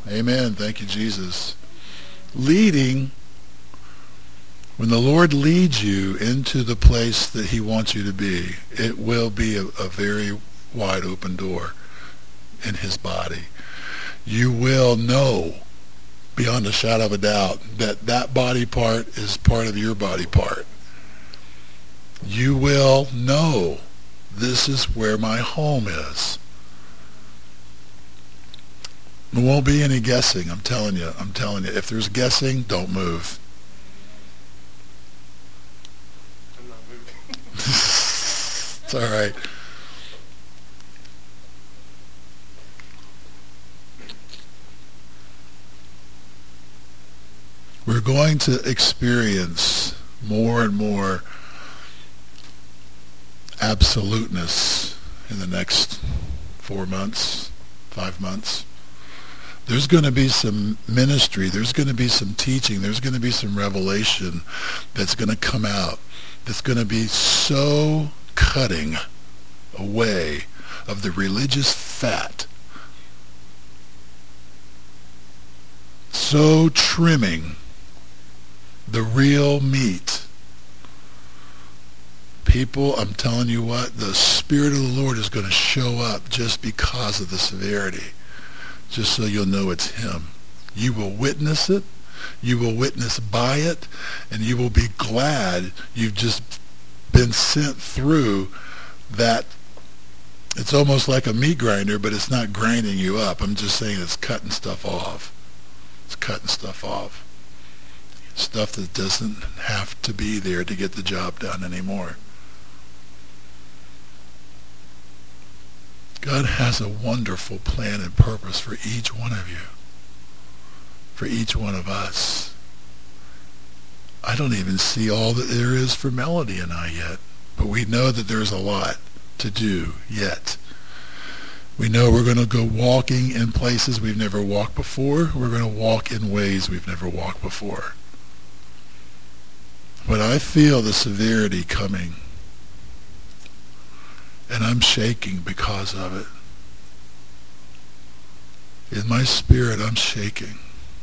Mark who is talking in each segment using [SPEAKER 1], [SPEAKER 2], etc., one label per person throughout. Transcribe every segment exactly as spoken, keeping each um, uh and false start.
[SPEAKER 1] Amen. Thank you, Jesus. Leading, when the Lord leads you into the place that he wants you to be, it will be a, a very wide open door in his body. You will know beyond a shadow of a doubt that that body part is part of your body part. You will know this is where my home is. There won't be any guessing, I'm telling you. I'm telling you. If there's guessing, don't move.
[SPEAKER 2] I'm not moving.
[SPEAKER 1] It's all right. We're going to experience more and more absoluteness in the next four months, five months. There's going to be some ministry, there's going to be some teaching, there's going to be some revelation that's going to come out that's going to be so cutting away of the religious fat, so trimming the real meat. People, I'm telling you what, the Spirit of the Lord is going to show up just because of the severity. Just so you'll know it's him. You will witness it, you will witness by it, and you will be glad you've just been sent through that. It's almost like a meat grinder, but it's not grinding you up. I'm just saying it's cutting stuff off. It's cutting stuff off. Stuff that doesn't have to be there to get the job done anymore. God has a wonderful plan and purpose for each one of you, for each one of us. I don't even see all that there is for Melody and I yet, but we know that there's a lot to do yet. We know we're going to go walking in places we've never walked before. We're going to walk in ways we've never walked before. But I feel the severity coming. And I'm shaking because of it. In my spirit, I'm shaking.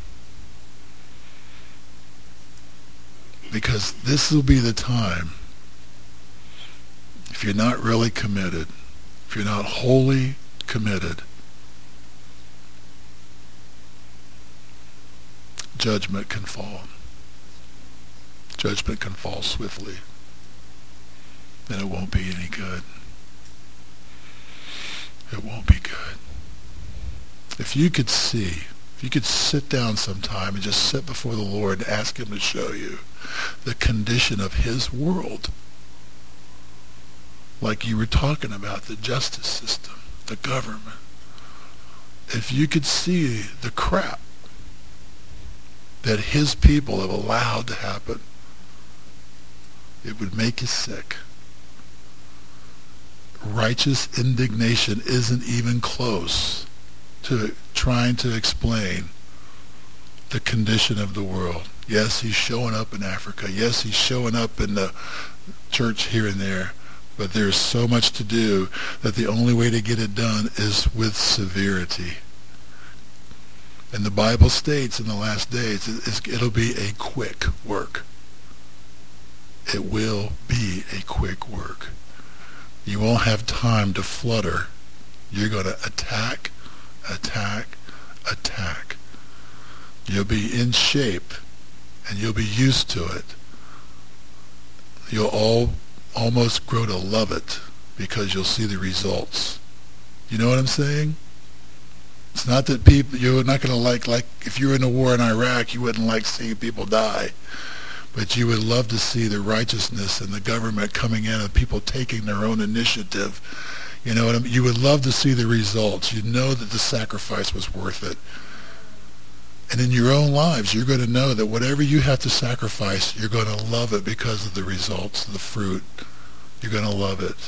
[SPEAKER 1] Because this will be the time, if you're not really committed, if you're not wholly committed, judgment can fall. Judgment can fall swiftly. And it won't be any good. It won't be good. If you could see, if you could sit down sometime and just sit before the Lord and ask him to show you the condition of his world, like you were talking about, the justice system, the government. If you could see the crap that his people have allowed to happen, it would make you sick. Righteous indignation isn't even close to trying to explain the condition of the world. Yes, he's showing up in Africa. Yes, he's showing up in the church here and there. But there's so much to do that the only way to get it done is with severity. And the Bible states in the last days, it'll be a quick work. It will be a quick work. You won't have time to flutter. You're going to attack, attack, attack. You'll be in shape, and you'll be used to it. You'll all almost grow to love it because you'll see the results. You know what I'm saying? It's not that people, you're not going to like, like if you were in a war in Iraq, you wouldn't like seeing people die. But you would love to see the righteousness and the government coming in and people taking their own initiative. You know what I mean? You would love to see the results. You know that the sacrifice was worth it. And in your own lives, you're going to know that whatever you have to sacrifice, you're going to love it because of the results, the fruit. You're going to love it.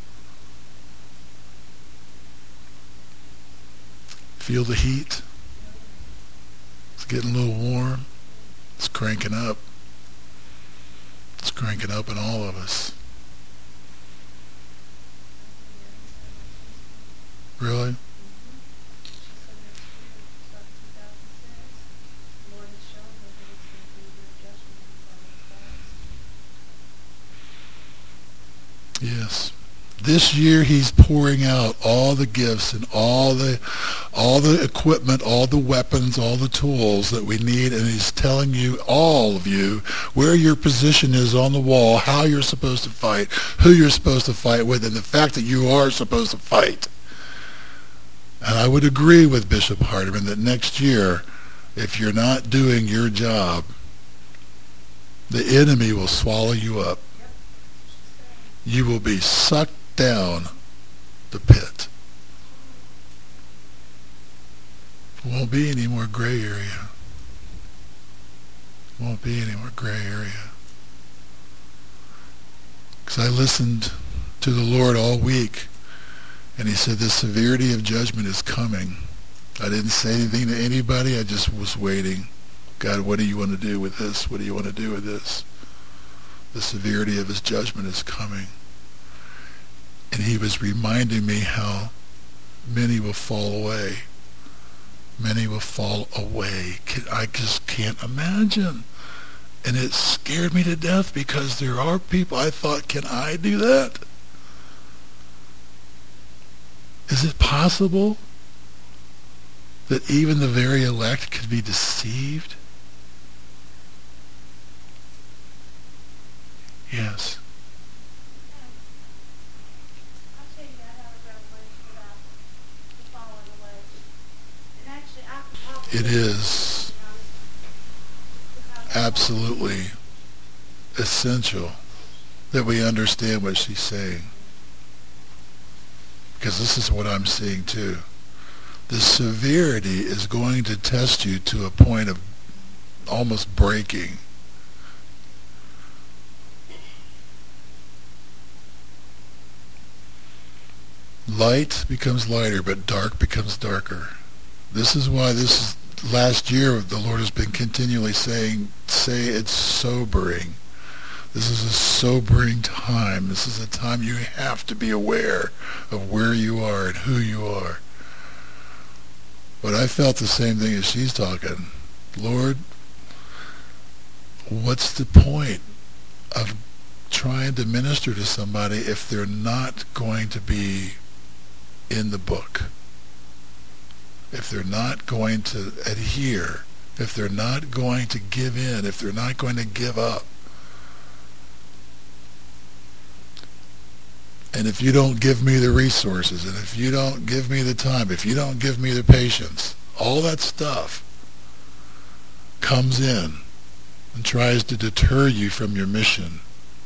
[SPEAKER 1] Feel the heat? It's getting a little warm. It's cranking up. It's cranking up in all of us. Really? This year he's pouring out all the gifts and all the all the equipment, all the weapons, all the tools that we need, and he's telling you, all of you, where your position is on the wall, how you're supposed to fight, who you're supposed to fight with, and the fact that you are supposed to fight. And I would agree with Bishop Hardeman that next year, if you're not doing your job, the enemy will swallow you up. You will be sucked down the pit. Won't be any more gray area. Won't be any more gray area. Because I listened to the Lord all week, and he said the severity of judgment is coming. I didn't say anything to anybody. I just was waiting. God, what do you want to do with this? What do you want to do with this? The severity of his judgment is coming. And he was reminding me how many will fall away. Many will fall away. I just can't imagine. And it scared me to death because there are people I thought, can I do that? Is it possible that even the very elect could be deceived? Yes. It is absolutely essential that we understand what she's saying. Because this is what I'm seeing too. The severity is going to test you to a point of almost breaking. Light becomes lighter, but dark becomes darker. This is why this is last year the Lord has been continually saying, say it's sobering. This is a sobering time. This is a time you have to be aware of where you are and who you are. But I felt the same thing as she's talking. Lord, what's the point of trying to minister to somebody if they're not going to be in the book? If they're not going to adhere, if they're not going to give in, if they're not going to give up. And if you don't give me the resources, and if you don't give me the time, if you don't give me the patience, all that stuff comes in and tries to deter you from your mission.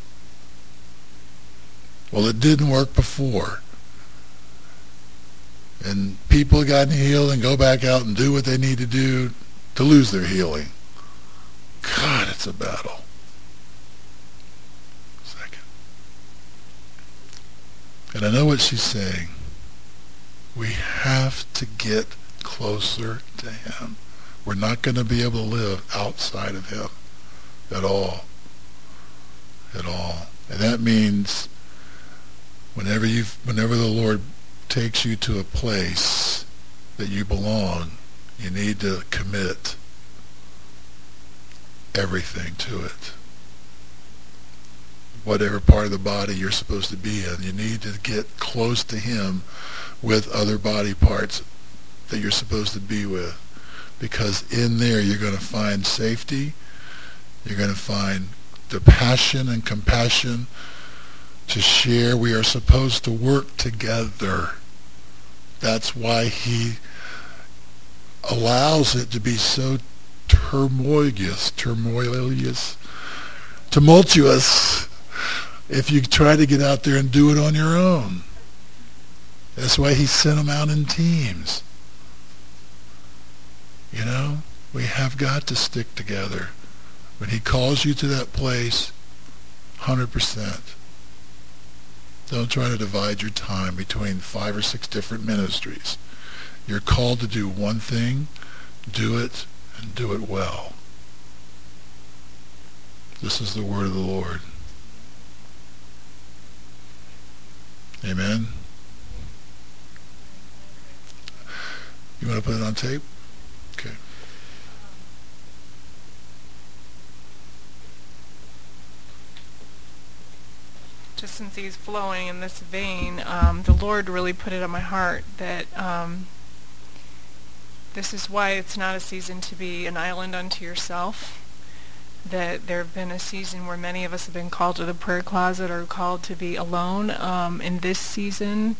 [SPEAKER 1] Well, it didn't work before. And people have gotten healed and go back out and do what they need to do to lose their healing. God, it's a battle. Second. And I know what she's saying. We have to get closer to him. We're not going to be able to live outside of him at all. At all. And that means whenever you, whenever the Lord takes you to a place that you belong, you need to commit everything to it. Whatever part of the body you're supposed to be in, you need to get close to him with other body parts that you're supposed to be with. Because in there you're going to find safety, you're going to find the passion and compassion to share. We are supposed to work together. That's why he allows it to be so turmoilous, turmoilous, tumultuous if you try to get out there and do it on your own. That's why he sent them out in teams. You know, we have got to stick together. When he calls you to that place, one hundred percent. Don't try to divide your time between five or six different ministries. You're called to do one thing, do it, and do it well. This is the word of the Lord. Amen. You want to put it on tape? Okay.
[SPEAKER 3] just since he's flowing in this vein, um, the Lord really put it on my heart that um, this is why it's not a season to be an island unto yourself. That there have been a season where many of us have been called to the prayer closet or called to be alone. Um, in this season,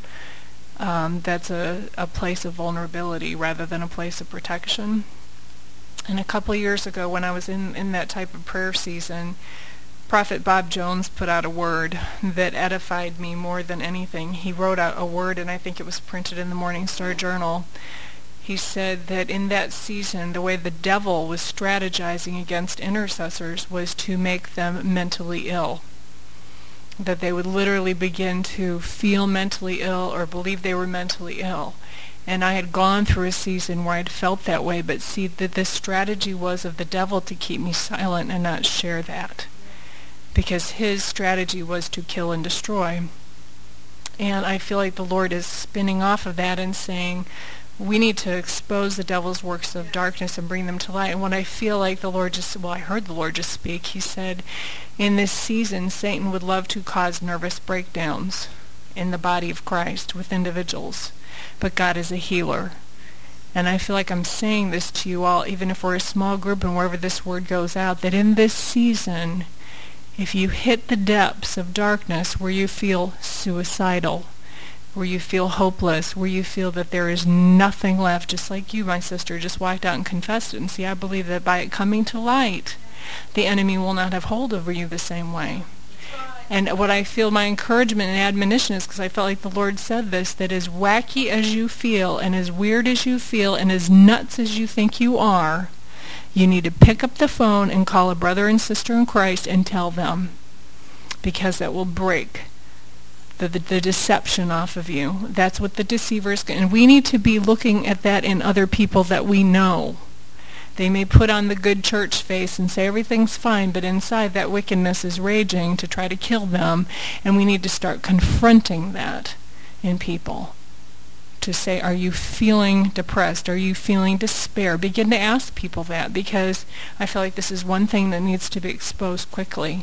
[SPEAKER 3] um, that's a, a place of vulnerability rather than a place of protection. And a couple of years ago, when I was in, in that type of prayer season, Prophet Bob Jones put out a word that edified me more than anything. He wrote out a word, and I think it was printed in the Morning Star Journal. He said that in that season, the way the devil was strategizing against intercessors was to make them mentally ill. That they would literally begin to feel mentally ill or believe they were mentally ill. And I had gone through a season where I'd felt that way, but see, that the strategy was of the devil to keep me silent and not share that. Because his strategy was to kill and destroy. And I feel like the Lord is spinning off of that and saying, we need to expose the devil's works of darkness and bring them to light. And when I feel like the Lord just, well, I heard the Lord just speak, he said, in this season, Satan would love to cause nervous breakdowns in the body of Christ with individuals. But God is a healer. And I feel like I'm saying this to you all, even if we're a small group and wherever this word goes out, that in this season, if you hit the depths of darkness where you feel suicidal, where you feel hopeless, where you feel that there is nothing left, just like you, my sister, just walked out and confessed it. And see, I believe that by it coming to light, the enemy will not have hold over you the same way. And what I feel my encouragement and admonition is, because I felt like the Lord said this, that as wacky as you feel and as weird as you feel and as nuts as you think you are, you need to pick up the phone and call a brother and sister in Christ and tell them, because that will break the, the, the deception off of you. That's what the deceivers, and we need to be looking at that in other people that we know. They may put on the good church face and say everything's fine, but inside that wickedness is raging to try to kill them, and we need to start confronting that in people. To say, are you feeling depressed? Are you feeling despair? Begin to ask people that, because I feel like this is one thing that needs to be exposed quickly.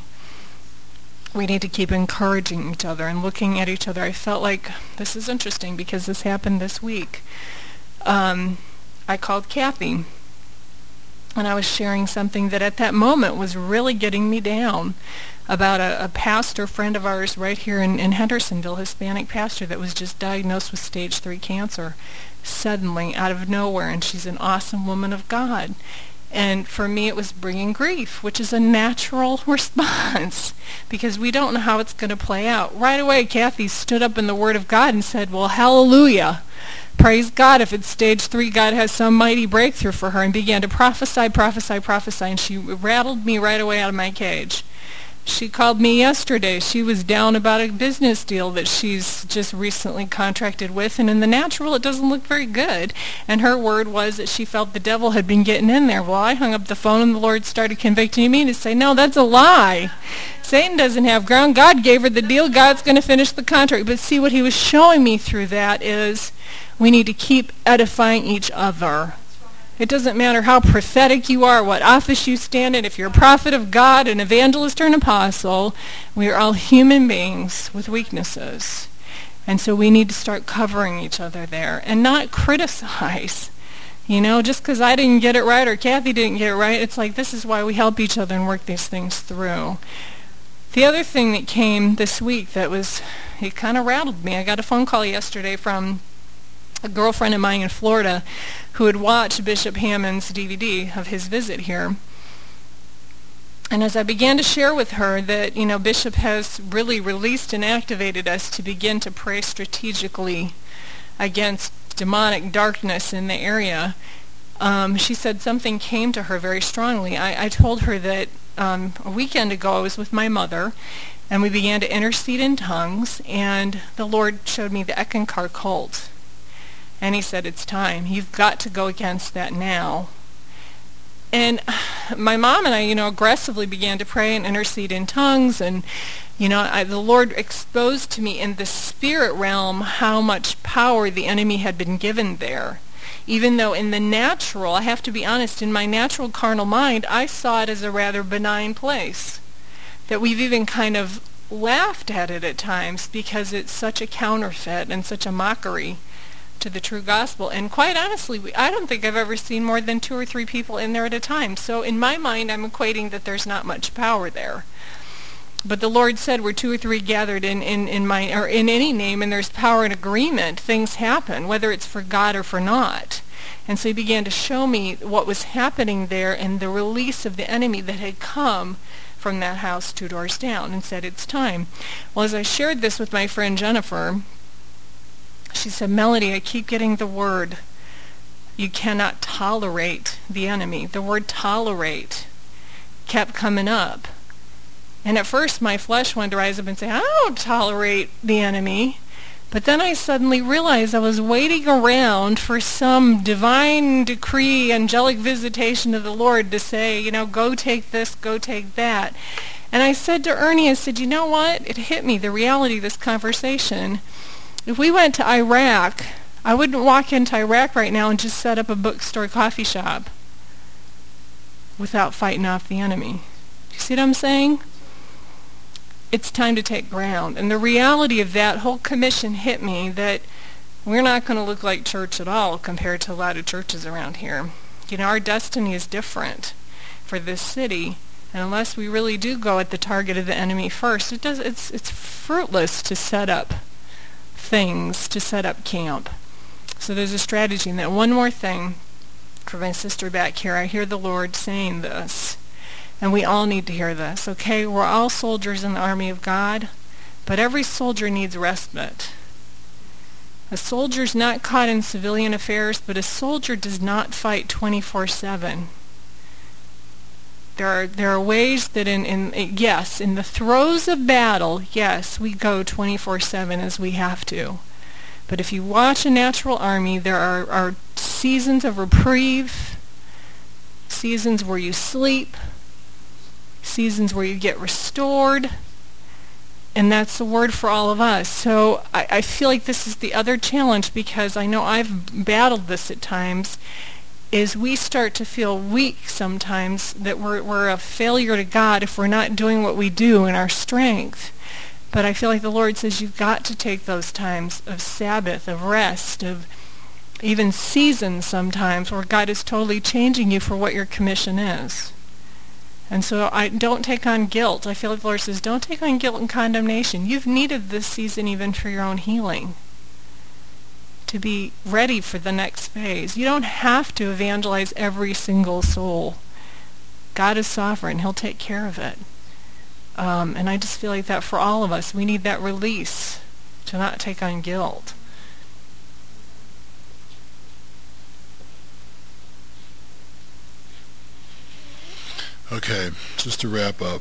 [SPEAKER 3] We need to keep encouraging each other and looking at each other. I felt like, this is interesting because this happened this week. Um, I called Kathy, and I was sharing something that at that moment was really getting me down about a, a pastor friend of ours right here in, in Hendersonville, Hispanic pastor, that was just diagnosed with stage three cancer suddenly out of nowhere, and she's an awesome woman of God. And for me, it was bringing grief, which is a natural response, because we don't know how it's going to play out. Right away, Kathy stood up in the Word of God and said, well, hallelujah. Praise God, if it's stage three, God has some mighty breakthrough for her, and began to prophesy, prophesy, prophesy, and she rattled me right away out of my cage. She called me yesterday. She was down about a business deal that she's just recently contracted with, and in the natural, it doesn't look very good. And her word was that she felt the devil had been getting in there. Well, I hung up the phone, and the Lord started convicting me to say, no, that's a lie. Satan doesn't have ground. God gave her the deal. God's going to finish the contract. But see, what he was showing me through that is we need to keep edifying each other. It doesn't matter how prophetic you are, what office you stand in. If you're a prophet of God, an evangelist, or an apostle, we are all human beings with weaknesses. And so we need to start covering each other there and not criticize. You know, just because I didn't get it right or Kathy didn't get it right, it's like this is why we help each other and work these things through. The other thing that came this week that was, it kind of rattled me. I got a phone call yesterday from a girlfriend of mine in Florida who had watched Bishop Hammond's D V D of his visit here. And as I began to share with her that, you know, Bishop has really released and activated us to begin to pray strategically against demonic darkness in the area, um, she said something came to her very strongly. I, I told her that um, a weekend ago I was with my mother, and we began to intercede in tongues, and the Lord showed me the Eckankar cult. And he said, it's time. You've got to go against that now. And my mom and I, you know, aggressively began to pray and intercede in tongues. And, you know, I, the Lord exposed to me in the spirit realm how much power the enemy had been given there. Even though in the natural, I have to be honest, in my natural carnal mind, I saw it as a rather benign place. That we've even kind of laughed at it at times because it's such a counterfeit and such a mockery to the true gospel. And quite honestly, we, I don't think I've ever seen more than two or three people in there at a time. So in my mind, I'm equating that there's not much power there. But the Lord said, where two or three gathered in, in, in my or in any name, and there's power and agreement, things happen, whether it's for God or for not. And so he began to show me what was happening there and the release of the enemy that had come from that house two doors down, and said, it's time. Well, as I shared this with my friend Jennifer, she said, Melody, I keep getting the word, you cannot tolerate the enemy. The word tolerate kept coming up. And at first my flesh wanted to rise up and say, I don't tolerate the enemy. But then I suddenly realized I was waiting around for some divine decree, angelic visitation of the Lord to say, you know, go take this, go take that. And I said to Ernie, I said, you know what? It hit me, the reality of this conversation. If we went to Iraq, I wouldn't walk into Iraq right now and just set up a bookstore coffee shop without fighting off the enemy. You see what I'm saying? It's time to take ground. And the reality of that whole commission hit me that we're not going to look like church at all compared to a lot of churches around here. You know, our destiny is different for this city. And unless we really do go at the target of the enemy first, it does, it's, it's fruitless to set up things, to set up camp. So there's a strategy in that. One more thing for my sister back here. I hear the Lord saying this. And we all need to hear this, okay? We're all soldiers in the army of God, but every soldier needs respite. A soldier's not caught in civilian affairs, but a soldier does not fight twenty-four seven. There are there are ways that in, in yes, in the throes of battle, yes, we go twenty-four seven as we have to. But if you watch a natural army, there are, are seasons of reprieve, seasons where you sleep, seasons where you get restored, and that's the word for all of us. So I, I feel like this is the other challenge, because I know I've battled this at times, is we start to feel weak sometimes, that we're, we're a failure to God if we're not doing what we do in our strength. But I feel like the Lord says you've got to take those times of Sabbath, of rest, of even seasons sometimes where God is totally changing you for what your commission is. And so I don't take on guilt. I feel like the Lord says, don't take on guilt and condemnation. You've needed this season even for your own healing, to be ready for the next phase. You don't have to evangelize every single soul. God is sovereign. He'll take care of it. Um, and I just feel like that for all of us, we need that release to not take on guilt.
[SPEAKER 1] Okay, just to wrap up,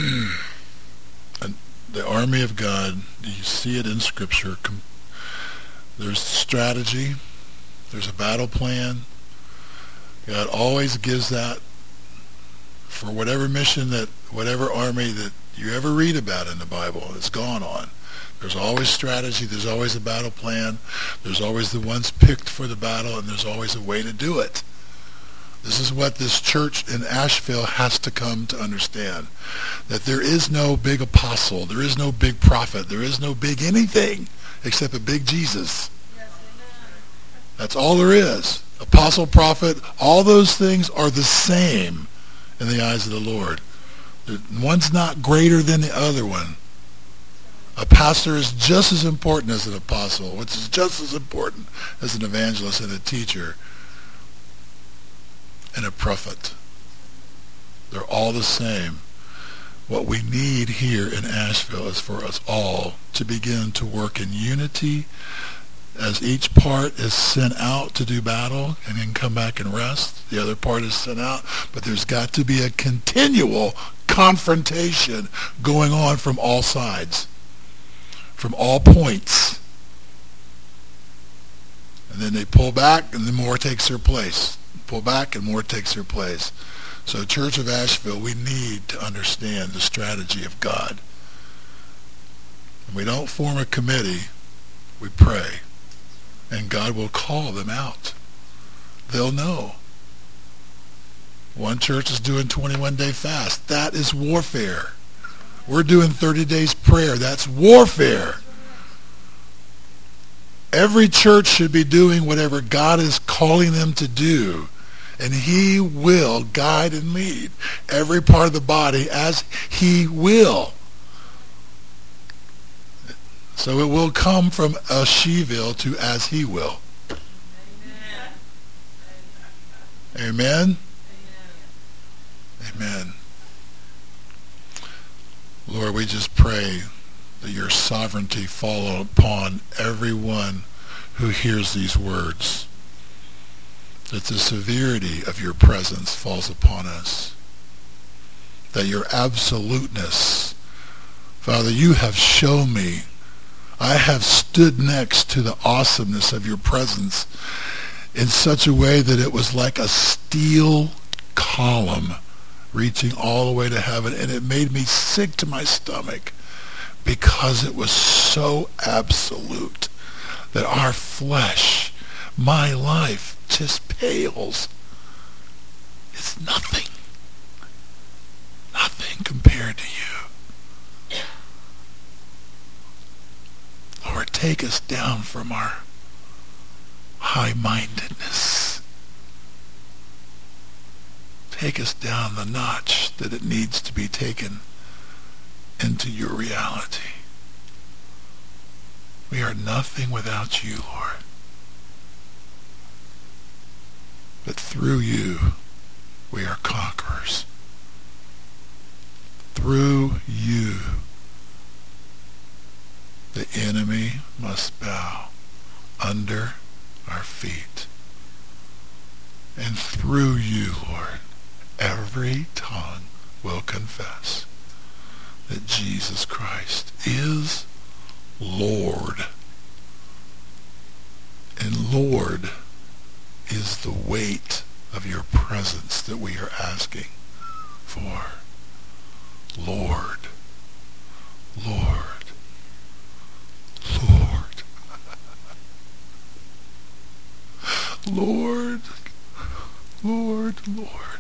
[SPEAKER 1] the army of God, you see it in Scripture. There's strategy. There's a battle plan. God always gives that for whatever mission, that whatever army that you ever read about in the Bible has gone on. There's always strategy. There's always a battle plan. There's always the ones picked for the battle, and there's always a way to do it. This is what this church in Asheville has to come to understand, that there is no big apostle, there is no big prophet, there is no big anything except a big Jesus. That's all there is. Apostle, prophet, all those things are the same in the eyes of the Lord. One's not greater than the other one. A pastor is just as important as an apostle, which is just as important as an evangelist and a teacher and a prophet. They're all the same. What we need here in Asheville is for us all to begin to work in unity as each part is sent out to do battle and then come back and rest. The other part is sent out, but there's got to be a continual confrontation going on from all sides, from all points. And then they pull back and then more takes their place. Pull back and more takes their place. So Church of Asheville, we need to understand the strategy of God. And we don't form a committee, we pray. And God will call them out. They'll know. One church is doing twenty-one day fast. That is warfare. We're doing thirty days prayer. That's warfare. Every church should be doing whatever God is calling them to do, and he will guide and lead every part of the body as he will. So it will come from a she-will to as he will. Amen? Amen? Amen. Lord, we just pray that your sovereignty fall upon everyone who hears these words, that the severity of your presence falls upon us, that your absoluteness, Father, you have shown me, I have stood next to the awesomeness of your presence in such a way that it was like a steel column reaching all the way to heaven, and it made me sick to my stomach because it was so absolute that our flesh, my life, just pales. It's nothing. Nothing compared to you. Lord, take us down from our high-mindedness. Take us down the notch that it needs to be taken into your reality. We are nothing without you, Lord. But through you, we are conquerors. Through you, the enemy must bow under our feet. And through you, Lord, every tongue will confess that Jesus Christ is Lord. And Lord is the weight of your presence that we are asking for. Lord, Lord, Lord, Lord, Lord, Lord.